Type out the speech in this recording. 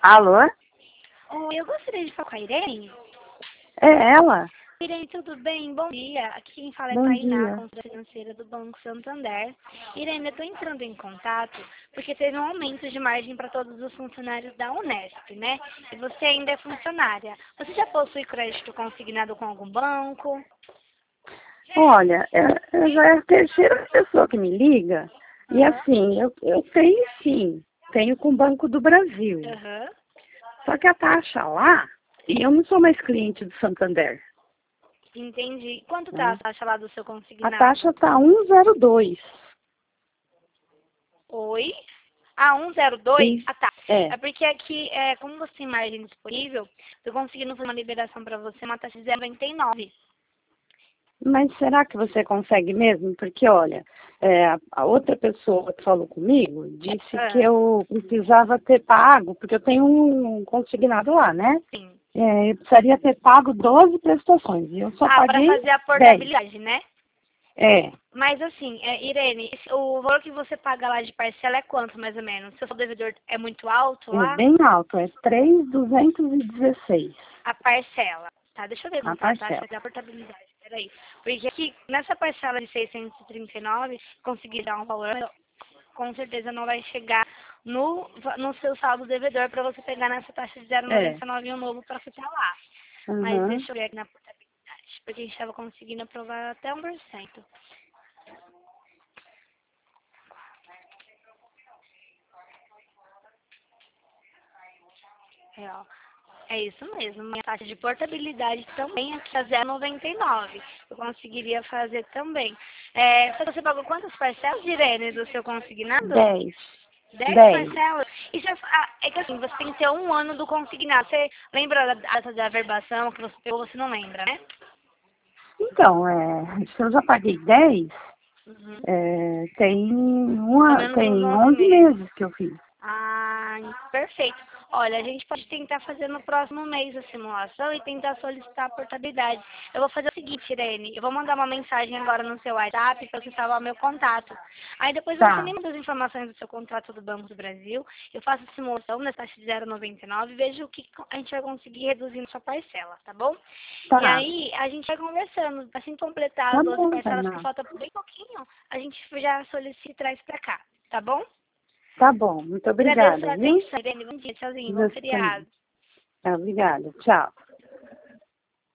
Alô? Oi, eu gostaria de falar com a Irene. É ela? Irene, tudo bem? Bom dia. Aqui quem fala é Bom Tainá, dia. consultora financeira do Banco Santander. Irene, eu estou entrando em contato porque teve um aumento de margem para todos os funcionários da Unesp, né? E você ainda é funcionária. Você já possui crédito consignado com algum banco? Olha, já é a terceira pessoa que me liga. E Aham. assim, eu tenho sim. Tenho com o Banco do Brasil. Aham. Só que a taxa lá, e eu não sou mais cliente do Santander, Entendi. Quanto tá a né? taxa lá do seu A consignado? taxa tá 1,02. Oi? Ah, 102? E, Ah, tá. é. É porque aqui, como você tem margem disponível, tô conseguindo fazer uma liberação para você, uma taxa de 0,99. Mas será que você consegue mesmo? Porque, olha, a outra pessoa que falou comigo disse que Ah, eu precisava ter pago, porque eu tenho um consignado lá, né? sim. Eu precisaria ter pago 12 prestações e eu só Ah, para paguei fazer a 10. portabilidade, né? É, Mas assim, Irene, o valor que você paga lá de parcela é quanto, mais ou menos? Seu devedor é muito alto é lá? bem alto, é 3.216 A parcela. Tá, deixa eu ver a como tá a parcela. taxa da portabilidade. Peraí. Porque aqui, nessa parcela de 639, conseguir dar um valor, com certeza não vai chegar no seu saldo devedor para você pegar nessa taxa de É, 0,99 e um novo para ficar lá. Mas uhum. deixa eu ver aqui na portabilidade, porque a gente estava conseguindo aprovar até 1%. É, ó. É isso mesmo. Minha taxa de portabilidade também aqui é 0,99. Eu conseguiria fazer também. Você pagou quantas parcelas, Irene, do seu consignado? 10, 10 10. parcelas? É que assim, você tem que ter um ano do consignado. Você lembra da data de averbação que você pegou? Você não lembra, né? Então, se eu já paguei 10, Uhum. Pelo menos uns tem 11 11 meses. meses que eu fiz. Ah, perfeito. Olha, a gente pode tentar fazer no próximo mês a simulação e tentar solicitar a portabilidade. Eu vou fazer o seguinte, Irene, eu vou mandar uma mensagem agora no seu WhatsApp para você salvar meu contato. Aí depois você Tá, me manda as informações do seu contrato do Banco do Brasil, eu faço a simulação na taxa de 0,99 e vejo o que a gente vai conseguir reduzir na sua parcela, tá bom? E tá. aí a gente vai conversando. Assim que completar Tá as 12 bom, parcelas que Tainá. falta bem pouquinho, a gente já solicita e traz para cá, tá bom? Tá bom, muito Agradeço obrigada, a viu? atenção, Irene. Bom dia, tchauzinho, bom Você também. feriado. Tá, obrigada, tchau.